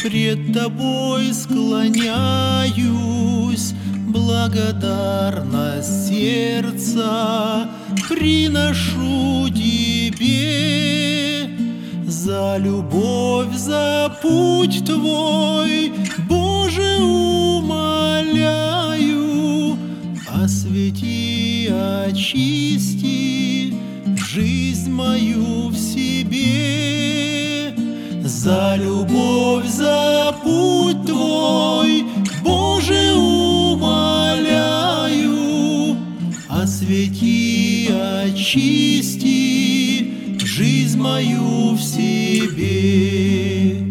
Пред Тобой склоняюсь, благодарность сердца приношу Тебе за любовь, за путь Твой, Боже, умоляю, освети, очисти жизнь мою в себе. За любовь, за путь Твой, Боже, умоляю, освети, очисти жизнь мою в себе.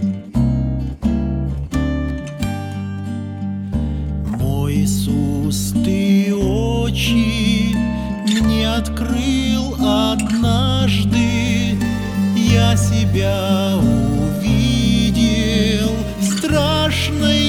Мой Иисус, Ты очи мне открыл однажды, я себя увидел в страшной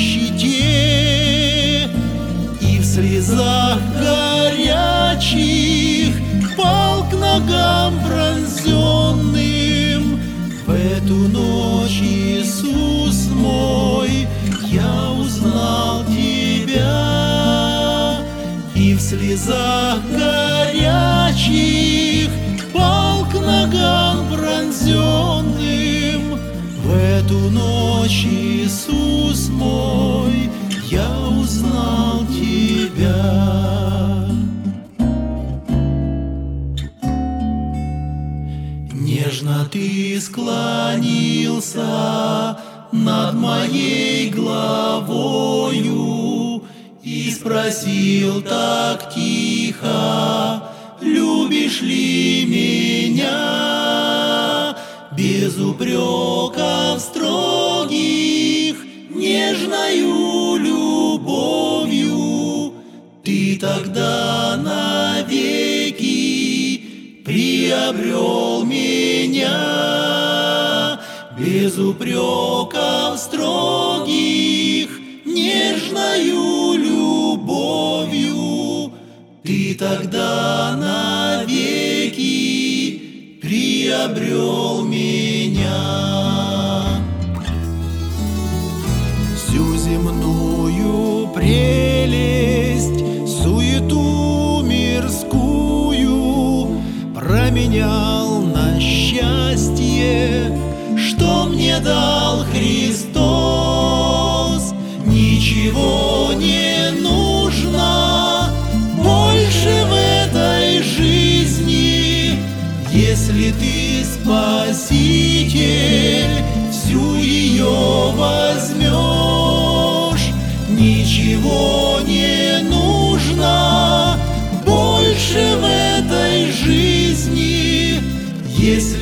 нищете, и в слезах горячих пал к ногам пронзенным. В эту ночь, Иисус мой, я узнал Тебя, и в слезах горячих пал к ногам пронзенным. В эту ночь, Иисус мой, я узнал Тебя. Нежно Ты склонился над моей головою и спросил так тихо: любишь ли меня? Без упреков строгих, нежною любовью Ты тогда навеки приобрел меня. Без упреков строгих, нежною любовью Ты тогда навеки приобрел меня. Всю земную прелесть, суету мирскую променял на счастье, что мне дал Христос. Ничего не нужно больше в этой жизни, если Ты, Спаситель, всю ее возьмешь. Ничего не нужно больше в этой жизни, если